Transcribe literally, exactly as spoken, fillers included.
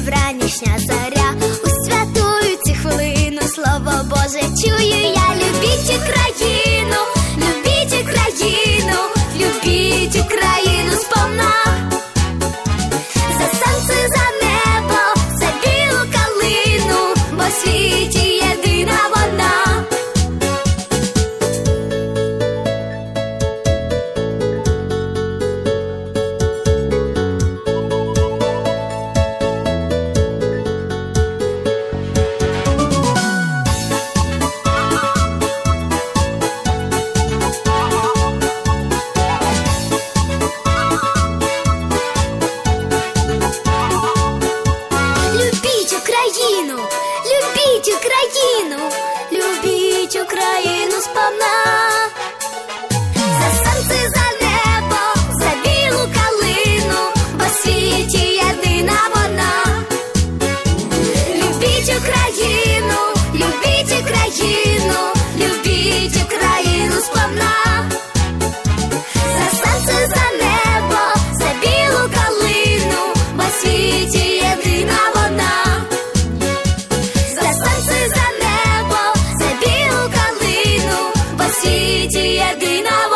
вранішня заря. У святую цю хвилину слово Боже чую я. Любіть Україну, любіть Україну, любіть Україну сповна. За сонце, за небо, за білу калину, бо в світі єдина вона. Любіть Україну, любіть Україну сповна. За сонце, за небо, за білу калину, бо в світі єдина вона. Любіть Україну, любіть Україну, любіть Україну сповна. За сонце, за небо, за білу калину, бо в світі єдина вона. За небо, за білу калину, бо в світі єдина.